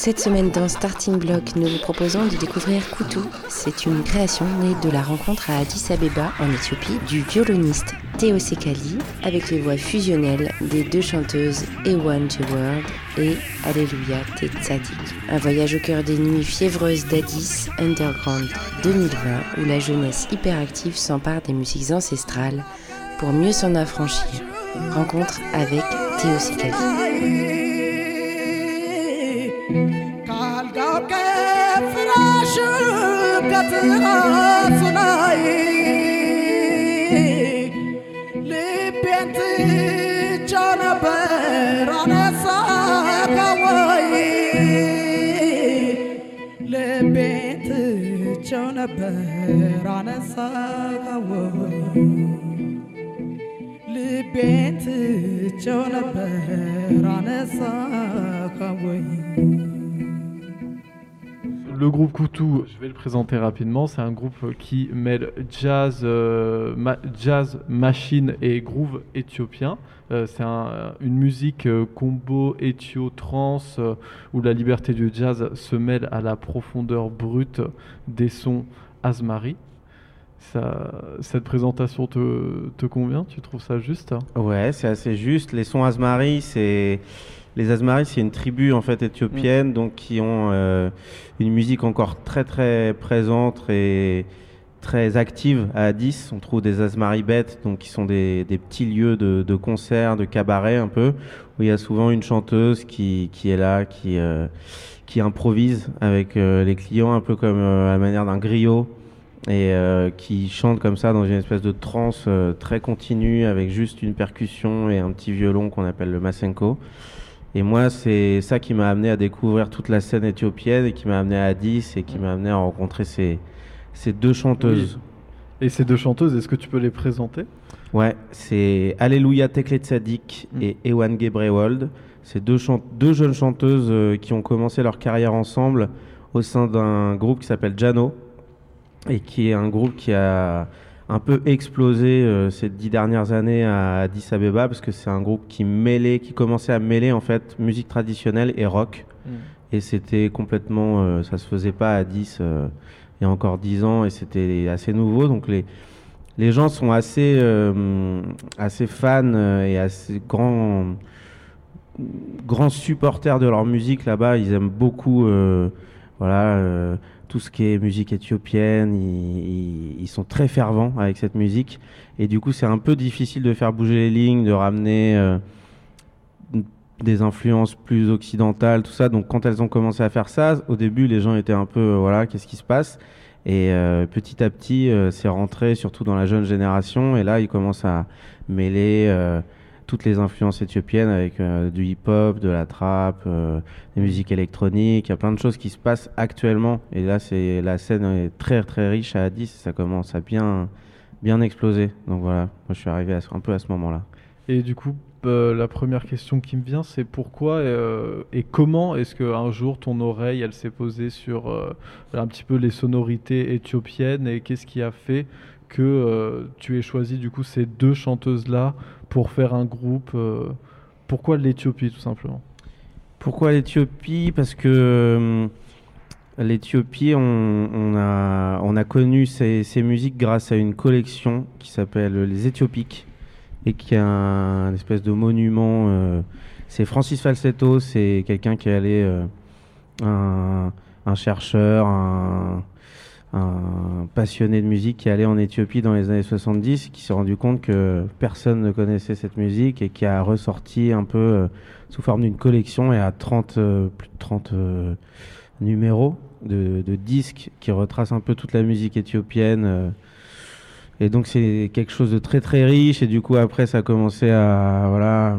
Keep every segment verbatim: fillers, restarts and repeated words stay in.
Cette semaine dans Starting Block, nous vous proposons de découvrir Koutou. C'est une création née de la rencontre à Addis Abeba, en Éthiopie, du violoniste Théo Sekali, avec les voix fusionnelles des deux chanteuses Ewan World et Alléluia Tzadik. Un voyage au cœur des nuits fiévreuses d'Addis Underground deux mille vingt, où la jeunesse hyperactive s'empare des musiques ancestrales pour mieux s'en affranchir. Rencontre avec Théo Sekali. Le groupe Koutou, je vais le présenter rapidement, c'est un groupe qui mêle jazz, euh, ma- jazz, machine et groove éthiopien. Euh, c'est un, une musique euh, combo éthio-trance euh, où la liberté du jazz se mêle à la profondeur brute des sons Asmari. Ça, cette présentation te, te convient? Tu trouves ça juste? Ouais, c'est assez juste. Les sons Asmari, c'est... Les Asmari, c'est une tribu en fait éthiopienne, mmh. donc qui ont euh, une musique encore très très présente et très active à Addis. On trouve des Asmari bêtes, donc qui sont des, des petits lieux de, de concerts, de cabarets un peu, où il y a souvent une chanteuse qui, qui est là, qui, euh, qui improvise avec euh, les clients, un peu comme euh, à la manière d'un griot, et euh, qui chante comme ça dans une espèce de trance euh, très continue avec juste une percussion et un petit violon qu'on appelle le masenko. Et moi, c'est ça qui m'a amené à découvrir toute la scène éthiopienne et qui m'a amené à Addis et qui m'a amené à rencontrer ces, ces deux chanteuses. Oui. Et ces deux chanteuses, est-ce que tu peux les présenter? Ouais, c'est Alléluia Tzadik mm. et Ewan Gebrewold. C'est deux, chante- deux jeunes chanteuses euh, qui ont commencé leur carrière ensemble au sein d'un groupe qui s'appelle Jano et qui est un groupe qui a un peu explosé euh, ces dix dernières années à Addis Abeba parce que c'est un groupe qui mêlait, qui commençait à mêler en fait musique traditionnelle et rock. Mm. Et c'était complètement, euh, ça se faisait pas à Addis euh, il y a encore dix ans et c'était assez nouveau. Donc les les gens sont assez euh, assez fans euh, et assez grands grands supporters de leur musique là-bas. Ils aiment beaucoup, euh, voilà. Euh, tout ce qui est musique éthiopienne, ils, ils, ils sont très fervents avec cette musique et du coup c'est un peu difficile de faire bouger les lignes, de ramener euh, des influences plus occidentales, tout ça. Donc quand elles ont commencé à faire ça, au début les gens étaient un peu euh, voilà, qu'est-ce qui se passe? Et euh, petit à petit euh, c'est rentré surtout dans la jeune génération et là ils commencent à mêler euh, toutes les influences éthiopiennes avec euh, du hip-hop, de la trap, euh, des musiques électroniques. Il y a plein de choses qui se passent actuellement. Et là, c'est, la scène est très très riche à Addis. Ça commence à bien, bien exploser. Donc voilà, moi je suis arrivé à, un peu à ce moment-là. Et du coup, euh, la première question qui me vient, c'est pourquoi euh, et comment est-ce qu'un jour ton oreille, elle s'est posée sur euh, un petit peu les sonorités éthiopiennes et qu'est-ce qui a fait que euh, tu aies choisi du coup ces deux chanteuses-là pour faire un groupe euh, pourquoi l'Éthiopie tout simplement? Pourquoi l'Éthiopie? Parce que euh, l'Éthiopie, on, on, a, on a connu ces, ces musiques grâce à une collection qui s'appelle les Éthiopiques et qui est un, un espèce de monument. Euh, c'est Francis Falsetto, c'est quelqu'un qui est allé, euh, un, un chercheur, un... un passionné de musique qui est allé en Éthiopie dans les années soixante-dix, qui s'est rendu compte que personne ne connaissait cette musique et qui a ressorti un peu euh, sous forme d'une collection et à trente, euh, plus de trente euh, numéros de, de disques qui retracent un peu toute la musique éthiopienne. Euh, et donc c'est quelque chose de très très riche et du coup après ça a commencé à... voilà,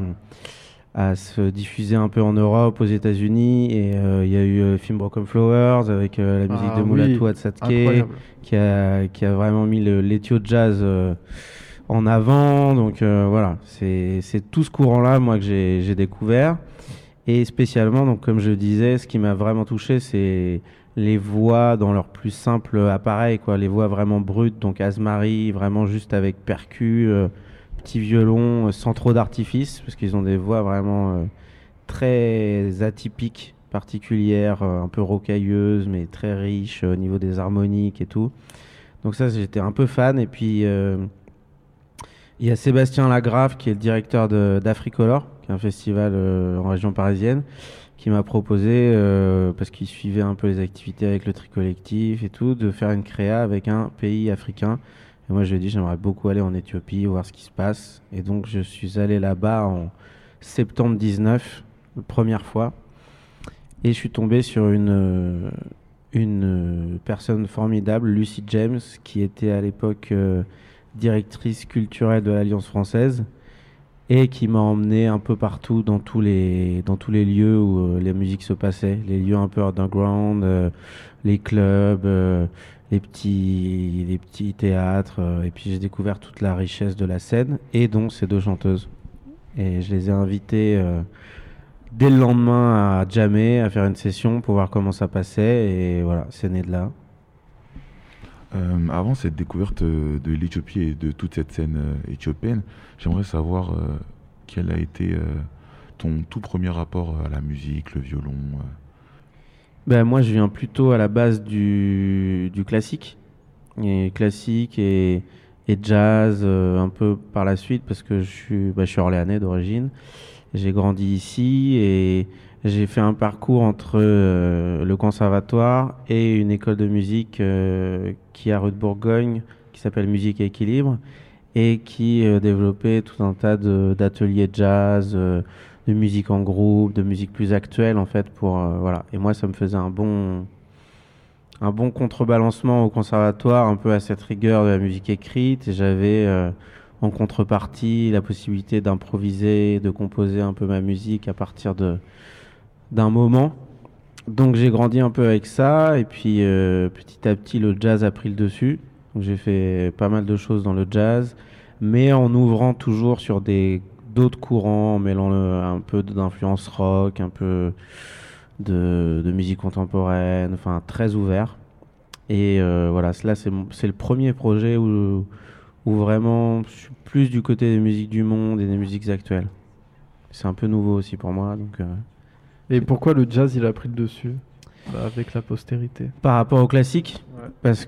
à se diffuser un peu en Europe, aux États-Unis, et il euh, y a eu le film Broken Flowers avec euh, la musique ah, de Mulatu oui, Atsatke qui a, qui a vraiment mis le, l'éthio jazz euh, en avant. Donc euh, voilà, c'est, c'est tout ce courant-là moi que j'ai, j'ai découvert. Et spécialement, donc comme je le disais, ce qui m'a vraiment touché, c'est les voix dans leur plus simple appareil, quoi, les voix vraiment brutes, donc Asmari, vraiment juste avec percus, euh, petit violon, euh, sans trop d'artifice, parce qu'ils ont des voix vraiment euh, très atypiques particulière, euh, un peu rocailleuse, mais très riche euh, au niveau des harmoniques et tout. Donc ça, j'étais un peu fan. Et puis, euh, il y a Sébastien Lagrave, qui est le directeur de, d'Africolor, qui est un festival euh, en région parisienne, qui m'a proposé, euh, parce qu'il suivait un peu les activités avec le tri collectif et tout, de faire une créa avec un pays africain. Et moi, je lui ai dit, j'aimerais beaucoup aller en Éthiopie, voir ce qui se passe. Et donc, je suis allé là-bas en septembre dix-neuf, la première fois. Et je suis tombé sur une, une personne formidable, Lucy James, qui était à l'époque euh, directrice culturelle de l'Alliance française et qui m'a emmené un peu partout dans tous les, dans tous les lieux où euh, la musique se passait, les lieux un peu underground, euh, les clubs, euh, les, petits, les petits théâtres. Euh, et puis j'ai découvert toute la richesse de la scène et donc ces deux chanteuses. Et je les ai invitées... Euh, dès le lendemain à jammer, à faire une session pour voir comment ça passait et voilà, c'est né de là. Euh, avant cette découverte de l'Éthiopie et de toute cette scène euh, éthiopienne, j'aimerais savoir euh, quel a été euh, ton tout premier rapport à la musique, le violon. Euh. Ben, moi, je viens plutôt à la base du, du classique, et classique et, et jazz euh, un peu par la suite parce que je suis, ben, je suis orléanais d'origine. J'ai grandi ici et j'ai fait un parcours entre euh, le conservatoire et une école de musique euh, qui est à rue de Bourgogne, qui s'appelle Musique et Équilibre, et qui euh, développait tout un tas de, d'ateliers jazz, euh, de musique en groupe, de musique plus actuelle en fait. Pour, euh, voilà. Et moi, ça me faisait un bon, un bon contrebalancement au conservatoire, un peu à cette rigueur de la musique écrite. Et j'avais... Euh, en contrepartie, la possibilité d'improviser, de composer un peu ma musique à partir de, d'un moment. Donc j'ai grandi un peu avec ça, et puis euh, petit à petit le jazz a pris le dessus. Donc j'ai fait pas mal de choses dans le jazz, mais en ouvrant toujours sur des, d'autres courants, en mêlant le, un peu d'influence rock, un peu de, de musique contemporaine, enfin très ouvert. Et euh, voilà, là c'est, c'est le premier projet où... où vraiment je suis plus du côté des musiques du monde et des musiques actuelles. C'est un peu nouveau aussi pour moi. Donc, euh, et pourquoi le jazz il a pris le dessus bah, avec la postérité? Par rapport au classique, ouais. Parce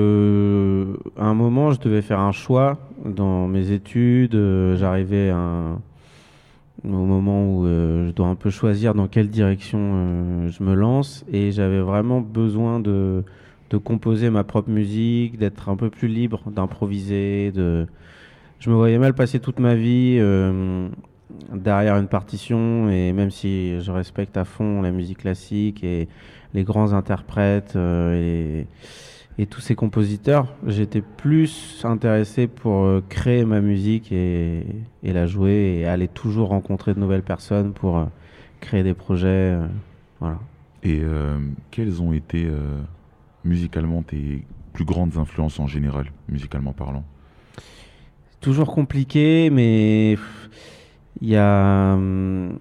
que à un moment je devais faire un choix dans mes études. Euh, j'arrivais à un, au moment où euh, je dois un peu choisir dans quelle direction euh, je me lance, et j'avais vraiment besoin de de composer ma propre musique, d'être un peu plus libre, d'improviser. De... Je me voyais mal passer toute ma vie euh, derrière une partition, et même si je respecte à fond la musique classique et les grands interprètes euh, et, et tous ces compositeurs, j'étais plus intéressé pour euh, créer ma musique et, et la jouer et aller toujours rencontrer de nouvelles personnes pour euh, créer des projets. Euh, voilà. Et euh, quelles ont été... Euh... musicalement, tes plus grandes influences en général, musicalement parlant? Toujours compliqué, mais il y a... Hum,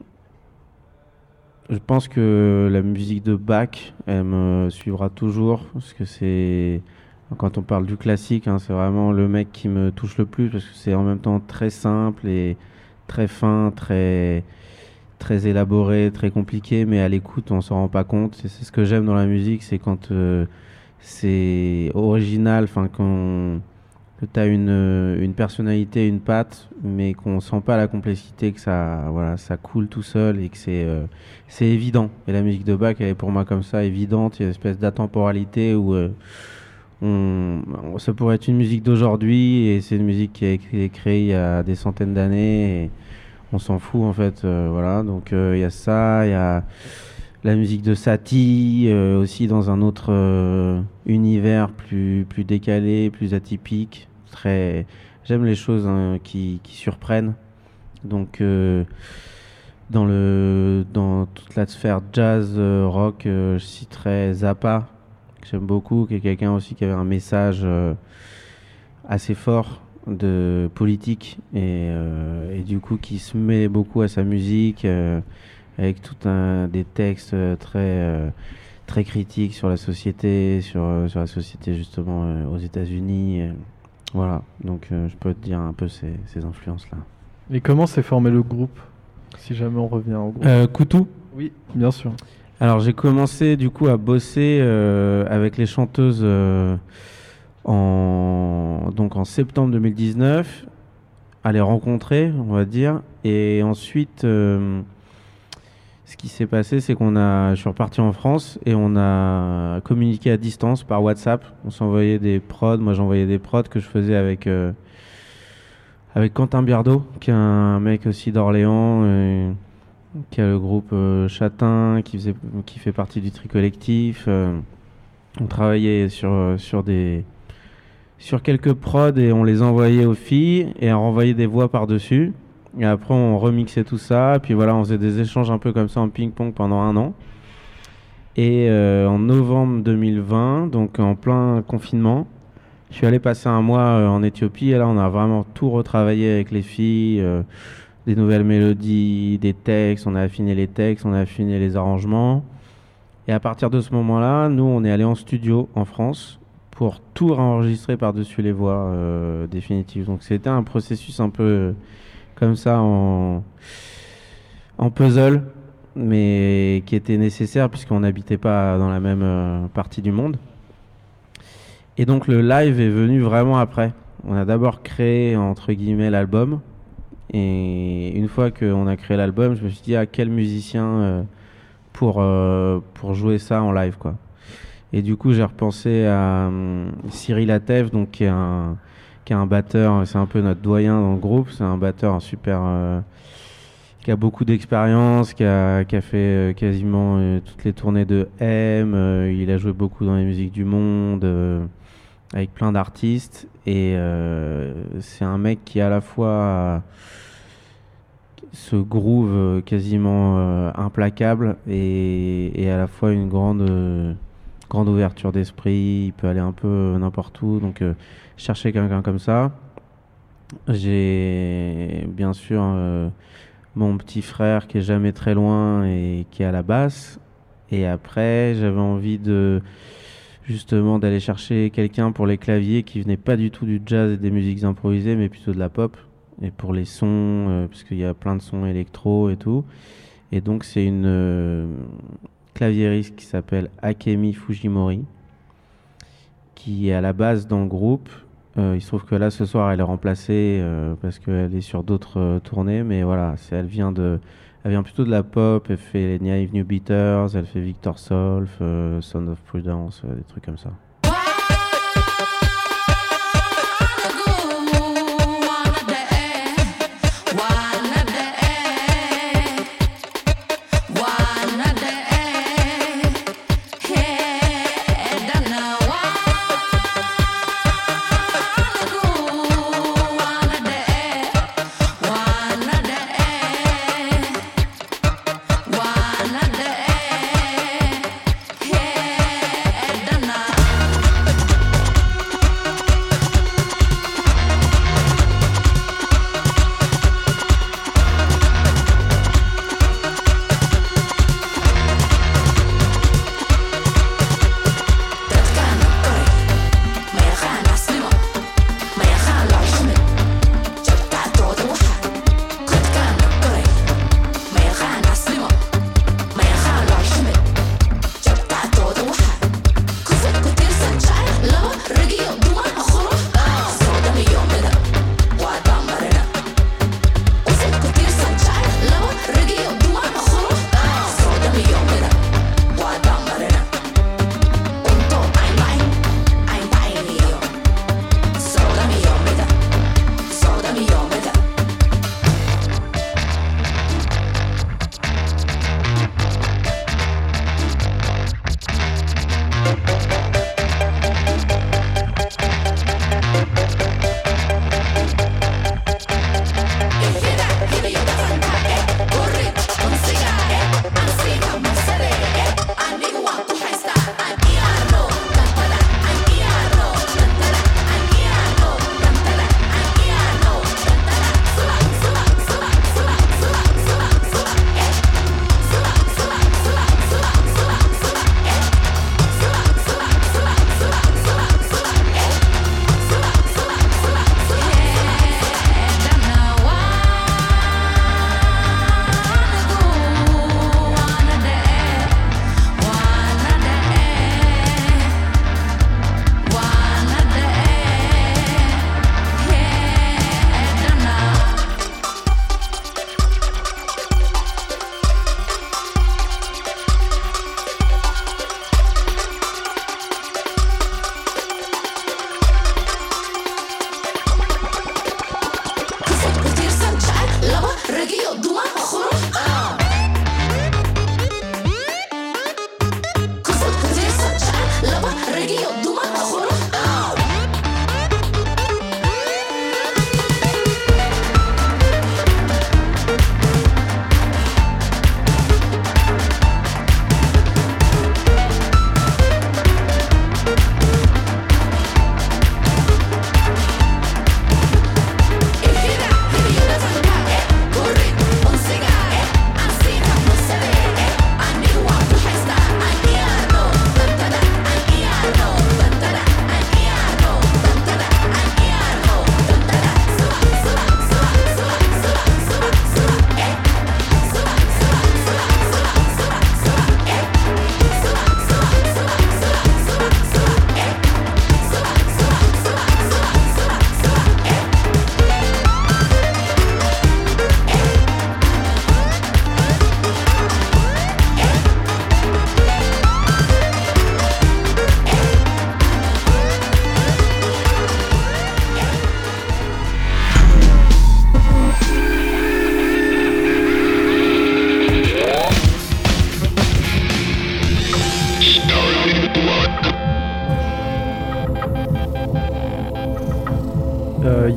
je pense que la musique de Bach, elle me suivra toujours, parce que c'est... Quand on parle du classique, hein, c'est vraiment le mec qui me touche le plus, parce que c'est en même temps très simple et très fin, très... très élaboré, très compliqué, mais à l'écoute, on s'en rend pas compte. C'est, c'est ce que j'aime dans la musique, c'est quand euh, c'est original, enfin quand tu as une, une personnalité, une patte, mais qu'on sent pas la complexité, que ça, voilà, ça coule tout seul et que c'est, euh, c'est évident. Et la musique de Bach, elle est pour moi comme ça, évidente. Il y a une espèce d'atemporalité où euh, on, ça pourrait être une musique d'aujourd'hui et c'est une musique qui a été créée il y a des centaines d'années. Et on s'en fout en fait, euh, voilà. Donc il euh, y a ça, il y a la musique de Satie, euh, aussi dans un autre euh, univers plus, plus décalé, plus atypique. Très... J'aime les choses hein, qui, qui surprennent. Donc euh, dans, le, dans toute la sphère jazz, euh, rock, euh, je citerai Zappa, que j'aime beaucoup, qui est quelqu'un aussi qui avait un message euh, assez fort de politique et, euh, et du coup qui se met beaucoup à sa musique euh, avec tout un des textes très euh, très critiques sur la société, sur sur la société justement euh, aux États-Unis. Et voilà, donc euh, je peux te dire un peu ces, ces influences là. Et comment s'est formé le groupe, si jamais on revient au groupe? euh, Koutou. Oui, bien sûr. Alors j'ai commencé du coup à bosser euh, avec les chanteuses euh, en, donc en septembre deux mille dix-neuf, à les rencontrer, on va dire. Et ensuite, euh, ce qui s'est passé, c'est qu'on a, je suis reparti en France et on a communiqué à distance par WhatsApp. On s'envoyait des prods, moi j'envoyais des prods que je faisais avec, euh, avec Quentin Biardeau, qui est un mec aussi d'Orléans, euh, qui a le groupe euh, Châtain, qui, faisait, qui fait partie du Tri Collectif. Euh, on travaillait sur, sur, des, sur quelques prods et on les envoyait aux filles et on renvoyait des voix par-dessus. Et après, on remixait tout ça. Puis voilà, on faisait des échanges un peu comme ça en ping-pong pendant un an. Et euh, en novembre deux mille vingt, donc en plein confinement, je suis allé passer un mois euh, en Éthiopie. Et là, on a vraiment tout retravaillé avec les filles. Euh, des nouvelles mélodies, des textes, on a affiné les textes, on a affiné les arrangements. Et à partir de ce moment-là, nous, on est allé en studio en France pour tout enregistrer par-dessus les voix euh, définitives. Donc c'était un processus un peu euh, comme ça en, en puzzle, mais qui était nécessaire puisqu'on n'habitait pas dans la même euh, partie du monde. Et donc le live est venu vraiment après. On a d'abord créé, entre guillemets, l'album. Et une fois qu'on a créé l'album, je me suis dit à ah, quel musicien euh, pour, euh, pour jouer ça en live, quoi. Et du coup, j'ai repensé à euh, Cyril Atef, donc, qui est un, qui est un batteur, c'est un peu notre doyen dans le groupe. C'est un batteur un super, euh, qui a beaucoup d'expérience, qui a, qui a fait euh, quasiment euh, toutes les tournées de M. Euh, il a joué beaucoup dans les musiques du monde, euh, avec plein d'artistes. Et euh, c'est un mec qui à la fois ce groove quasiment euh, implacable et, et à la fois une grande euh, grande ouverture d'esprit. Il peut aller un peu n'importe où, donc euh, chercher quelqu'un comme ça. J'ai bien sûr euh, mon petit frère qui est jamais très loin et qui est à la basse, et après j'avais envie de justement d'aller chercher quelqu'un pour les claviers qui venait pas du tout du jazz et des musiques improvisées, mais plutôt de la pop. Et pour les sons, euh, parce qu'il y a plein de sons électro et tout. Et donc c'est une euh, claviériste qui s'appelle Akemi Fujimori, qui est à la base dans le groupe. Euh, il se trouve que là ce soir elle est remplacée euh, parce qu'elle est sur d'autres euh, tournées, mais voilà, c'est, elle vient de, elle vient plutôt de la pop. Elle fait les Naive New Beaters, elle fait Victor Solf, euh, Sound of Prudence, euh, des trucs comme ça.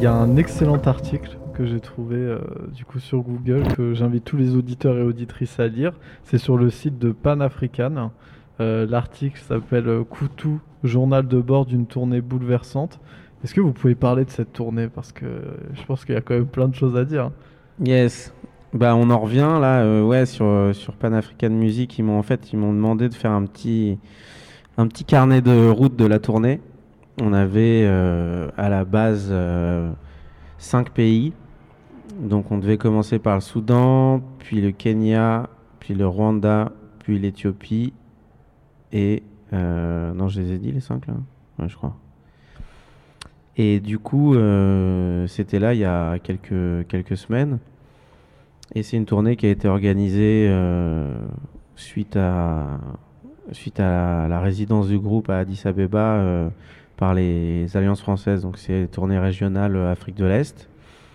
y a un excellent article que j'ai trouvé euh, du coup sur Google, que j'invite tous les auditeurs et auditrices à lire. C'est sur le site de Pan-African. Euh, l'article s'appelle euh, Koutou, journal de bord d'une tournée bouleversante. Est-ce que vous pouvez parler de cette tournée? Parce que euh, je pense qu'il y a quand même plein de choses à dire. Yes. Bah, on en revient là, euh, ouais, sur, euh, sur Pan African Music. Ils m'ont en fait, ils m'ont demandé de faire un petit, un petit carnet de route de la tournée. On avait euh, à la base euh, cinq pays. Donc on devait commencer par le Soudan, puis le Kenya, puis le Rwanda, puis l'Éthiopie. Et euh, non, je les ai dit les cinq là, ouais, je crois. Et du coup, euh, c'était là il y a quelques, quelques semaines. Et c'est une tournée qui a été organisée euh, suite à, suite à la, la résidence du groupe à Addis Abeba euh, par les Alliances françaises. Donc c'est une tournée régionale Afrique de l'Est.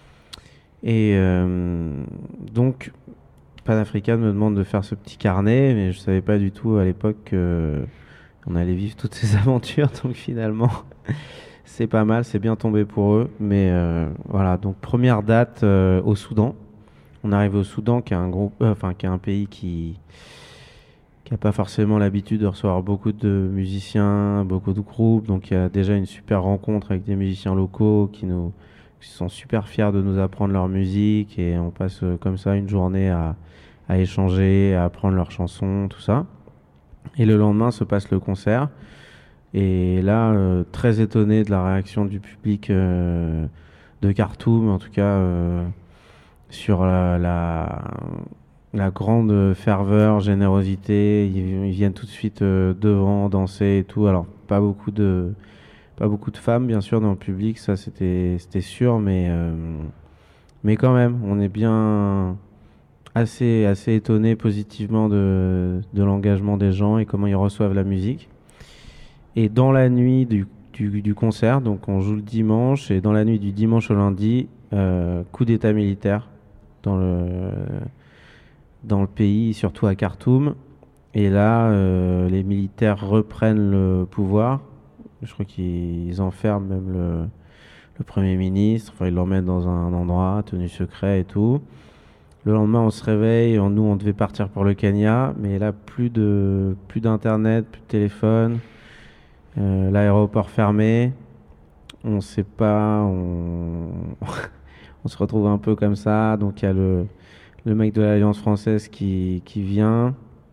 Et euh, donc, Pan-African me demande de faire ce petit carnet, mais je savais pas du tout à l'époque qu'on allait vivre toutes ces aventures. Donc finalement, c'est pas mal, c'est bien tombé pour eux. Mais euh, voilà, donc première date euh, au Soudan. On arrive au Soudan, qui est un groupe, euh, enfin qui est un pays qui qui n'a pas forcément l'habitude de recevoir beaucoup de musiciens, beaucoup de groupes. Donc il y a déjà une super rencontre avec des musiciens locaux qui nous qui sont super fiers de nous apprendre leur musique, et on passe euh, comme ça une journée à, à échanger, à apprendre leurs chansons, tout ça. Et le lendemain se passe le concert. Et là, euh, très étonné de la réaction du public euh, de Khartoum, en tout cas euh, sur la, la, la grande ferveur, générosité. Ils, ils viennent tout de suite euh, devant, danser et tout. Alors, pas beaucoup de, pas beaucoup de femmes, bien sûr, dans le public, ça c'était, c'était sûr, mais, euh, mais quand même, on est bien assez, assez étonné positivement de, de l'engagement des gens et comment ils reçoivent la musique. Et dans la nuit du, du, du concert, donc on joue le dimanche, et dans la nuit du dimanche au lundi, euh, coup d'état militaire dans le, dans le pays, surtout à Khartoum. Et là, euh, les militaires reprennent le pouvoir. Je crois qu'ils enferment même le, le Premier ministre. Enfin, ils l'emmènent dans un endroit tenu secret et tout. Le lendemain, on se réveille. On, nous, on devait partir pour le Kenya. Mais là, plus, de, plus d'internet, plus de téléphone. Euh, l'aéroport fermé. On ne sait pas. On... on se retrouve un peu comme ça. Donc, il y a le, le mec de l'Alliance française qui, qui vient.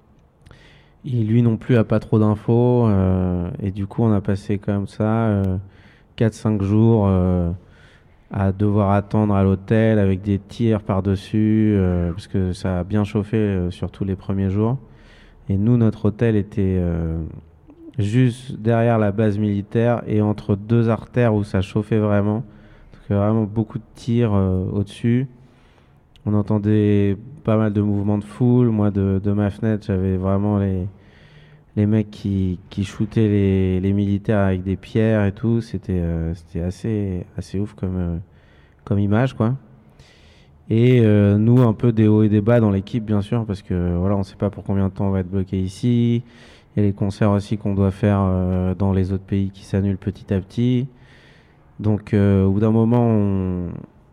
Et lui non plus a pas trop d'infos. Euh, et du coup, on a passé comme ça euh, quatre cinq jours euh, à devoir attendre à l'hôtel avec des tirs par-dessus. Euh, parce que ça a bien chauffé, euh, surtout les premiers jours. Et nous, notre hôtel était euh, juste derrière la base militaire et entre deux artères où ça chauffait vraiment. Donc vraiment beaucoup de tirs euh, au-dessus. On entendait pas mal de mouvements de foule. Moi, de, de ma fenêtre, j'avais vraiment les, les mecs qui, qui shootaient les, les militaires avec des pierres et tout. C'était, euh, c'était assez, assez ouf comme, euh, comme image, quoi. Et euh, nous, un peu des hauts et des bas dans l'équipe, bien sûr, parce que voilà, on ne sait pas pour combien de temps on va être bloqué ici. Il y a les concerts aussi qu'on doit faire euh, dans les autres pays qui s'annulent petit à petit. Donc, euh, au bout d'un moment, on...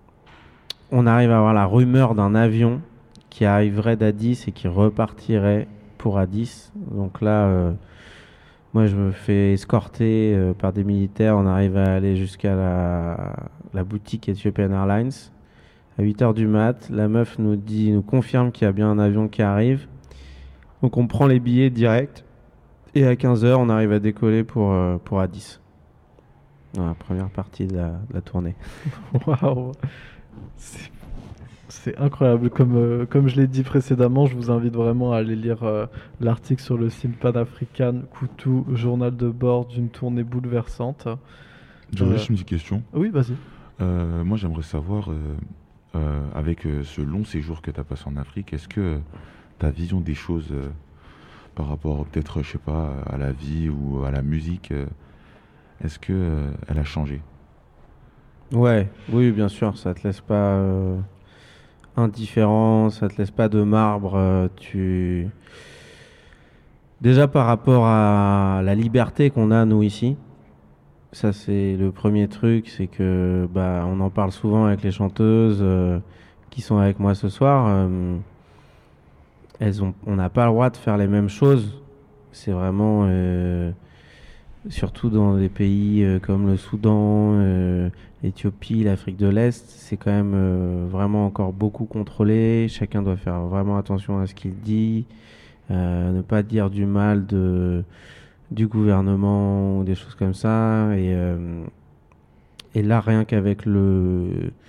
on arrive à avoir la rumeur d'un avion qui arriverait d'Addis et qui repartirait pour Addis. Donc là, euh, moi, je me fais escorter euh, par des militaires. On arrive à aller jusqu'à la, la boutique Ethiopian Airlines. À huit heures du mat, la meuf nous dit, nous confirme qu'il y a bien un avion qui arrive. Donc on prend les billets direct. Et à quinze heures, on arrive à décoller pour, euh, pour Addis. Dans la première partie de la, de la tournée. Waouh! C'est, c'est incroyable. Comme, euh, comme je l'ai dit précédemment, je vous invite vraiment à aller lire euh, l'article sur le site Pan-African, Koutou, journal de bord d'une tournée bouleversante. J'aurais Euh, juste une petite question. Oui, vas-y. Euh, moi, j'aimerais savoir, euh, euh, avec euh, ce long séjour que tu as passé en Afrique, est-ce que euh, ta vision des choses euh, par rapport peut-être, je sais pas, à la vie ou à la musique, euh, est-ce que euh, elle a changé? Ouais, oui, bien sûr, ça te laisse pas euh, indifférent, ça te laisse pas de marbre. euh, tu... Déjà par rapport à la liberté qu'on a, nous, ici, Ça, c'est le premier truc, c'est que bah, on en parle souvent avec les chanteuses euh, qui sont avec moi ce soir. Euh, elles ont, on n'a pas le droit de faire les mêmes choses. C'est vraiment, euh, surtout dans des pays euh, comme le Soudan, euh, l'Éthiopie, l'Afrique de l'Est, c'est quand même euh, vraiment encore beaucoup contrôlé. Chacun doit faire vraiment attention à ce qu'il dit, euh, ne pas dire du mal de du gouvernement ou des choses comme ça. Et, euh, et là, rien qu'avec le,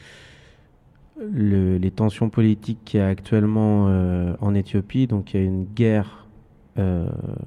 le, les tensions politiques qu'il y a actuellement euh, en Éthiopie, donc il y a une guerre euh,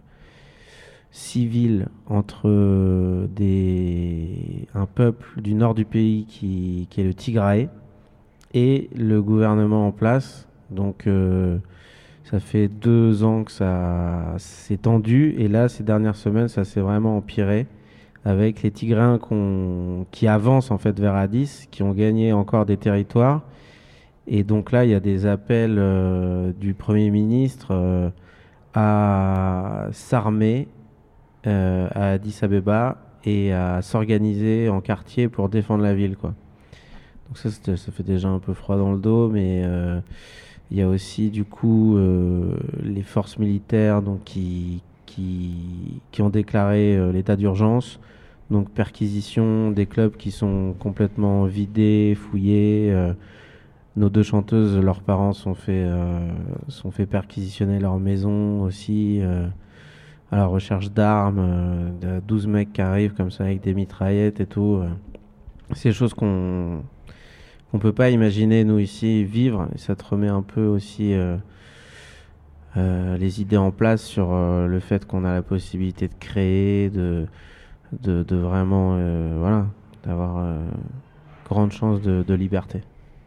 civile entre des, un peuple du nord du pays qui, qui est le Tigraï et le gouvernement en place. Donc euh, ça fait deux ans que ça s'est tendu et là, ces dernières semaines, ça s'est vraiment empiré avec les Tigrains qu'on, qui avancent en fait vers Addis, qui ont gagné encore des territoires. Et donc là, il y a des appels euh, du Premier ministre euh, à s'armer euh, à Addis Abeba et à s'organiser en quartier pour défendre la ville, quoi. Donc ça, ça fait déjà un peu froid dans le dos, mais... Euh, il y a aussi du coup euh, les forces militaires donc, qui, qui, qui ont déclaré euh, l'état d'urgence. Donc perquisition des clubs qui sont complètement vidés, fouillés. Euh, nos deux chanteuses, leurs parents sont fait, euh, sont fait perquisitionner leur maison aussi euh, à la recherche d'armes. Euh, douze mecs qui arrivent comme ça avec des mitraillettes et tout. Euh. C'est des choses qu'on... On peut pas imaginer nous ici vivre et ça te remet un peu aussi euh, euh, les idées en place sur euh, le fait qu'on a la possibilité de créer, de, de, de vraiment euh, voilà, d'avoir euh, grande chance de, de liberté.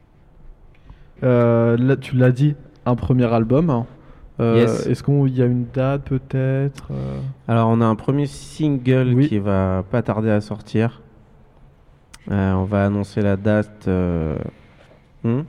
Euh, là, tu l'as dit, un premier album. Euh, Yes. Est-ce qu'il y a une date peut-être euh Alors on a un premier single Oui. qui va pas tarder à sortir. Euh, on va annoncer la date. Euh... hmm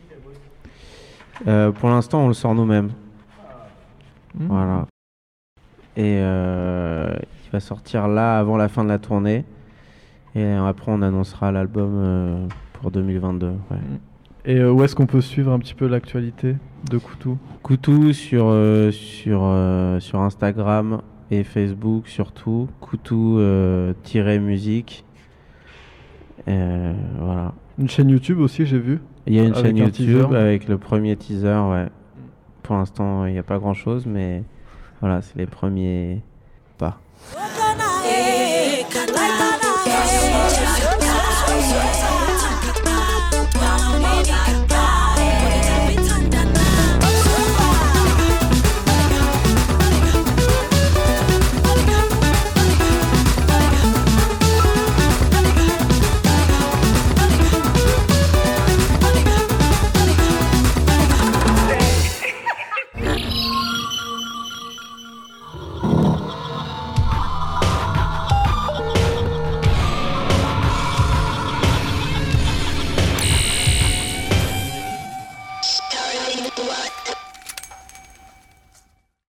Euh, pour l'instant, on le sort nous-mêmes. Hmm. Voilà. Et euh, il va sortir là avant la fin de la tournée. Et après, on annoncera l'album euh, pour deux mille vingt-deux. Ouais. Et euh, où est-ce qu'on peut suivre un petit peu l'actualité de Koutou? Koutou sur, euh, sur, euh, sur Instagram et Facebook surtout. Koutou euh, tiret musique. Euh, voilà. Une chaîne YouTube aussi, j'ai vu. Il y a une Avec chaîne un YouTube teaser. avec le premier teaser, ouais. Pour l'instant, il n'y a pas grand chose, mais voilà, c'est les premiers pas.